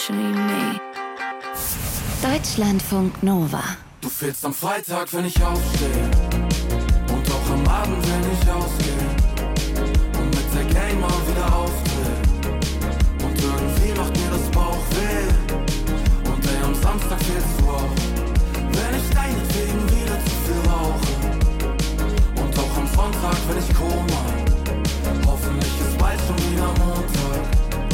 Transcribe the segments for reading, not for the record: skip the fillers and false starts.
especially me. Deutschlandfunk Nova. Du fehlst am Freitag, wenn ich aufstehe, und auch am Abend, wenn ich ausgehe, und mit der Gang mal wieder aufdrehe, und irgendwie macht mir das Bauch weh, und ey, am Samstag fehlst du auch, wenn ich deinetwegen wieder zu viel rauche, und auch am Sonntag, wenn ich Koma, hoffentlich ist bald schon wieder Montag.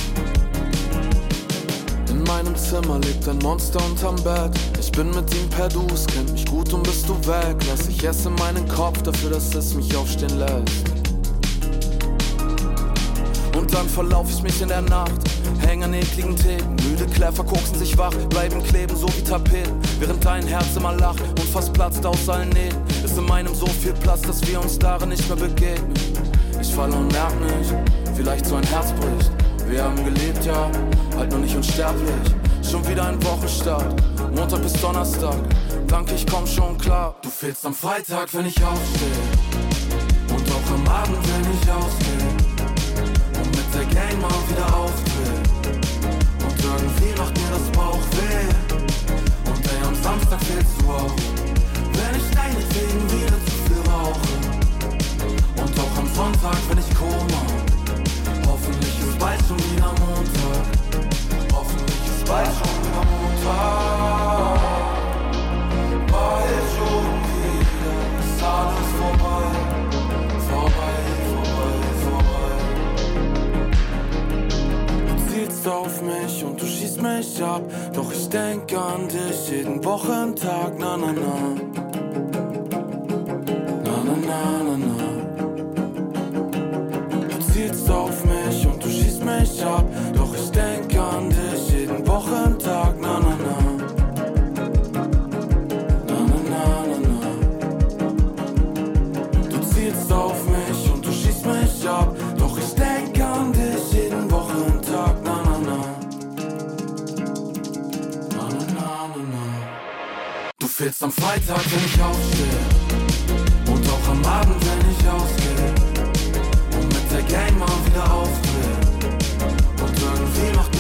In meinem Zimmer liegt ein Monster unterm Bett. Ich bin mit ihm per Du, es kennt mich gut und bist du weg. Lass ich esse meinen Kopf dafür, dass es mich aufstehen lässt. Und dann verlauf ich mich in der Nacht, häng an ekligen Theken. Müde Kläffer koksen sich wach, bleiben kleben so wie Tapeten. Während dein Herz immer lacht und fast platzt aus allen Nähten, ist in meinem so viel Platz, dass wir uns darin nicht mehr begegnen. Ich falle und merk nicht, vielleicht so ein Herz bricht. Wir haben gelebt, ja, halt noch nicht unsterblich. Schon wieder ein Wochenstart, Montag bis Donnerstag. Danke, ich komm schon klar. Du fehlst am Freitag, wenn ich aufstehe, und auch am Abend, wenn ich ausgehe, und mit der Gang mal wieder aufdrehe, und irgendwie macht mir das Bauch weh, und ey, am Samstag fehlst du auch, wenn ich deinetwegen wieder zu viel rauche, und auch am Sonntag, wenn ich Koma, hoffentlich ist bald schon wieder Montag. Hoffentlich ist bald schon wieder Montag. Bald schon wieder ist alles vorbei. Vorbei. Du zielst auf mich und du schießt mich ab. Doch ich denk an dich jeden Wochentag. Na na na. Na na na na na. Auf mich und du schießt mich ab, doch ich denk an dich jeden Wochentag, na na na. Na na na na na. Du zielst auf mich und du schießt mich ab, doch ich denk an dich jeden Wochentag, na na na. Na na na na na. Du fehlst am Freitag, wenn ich aufstehe, und auch am Abend, wenn ich ausgehe, der Gang mal wieder aufdrehe, und irgendwie macht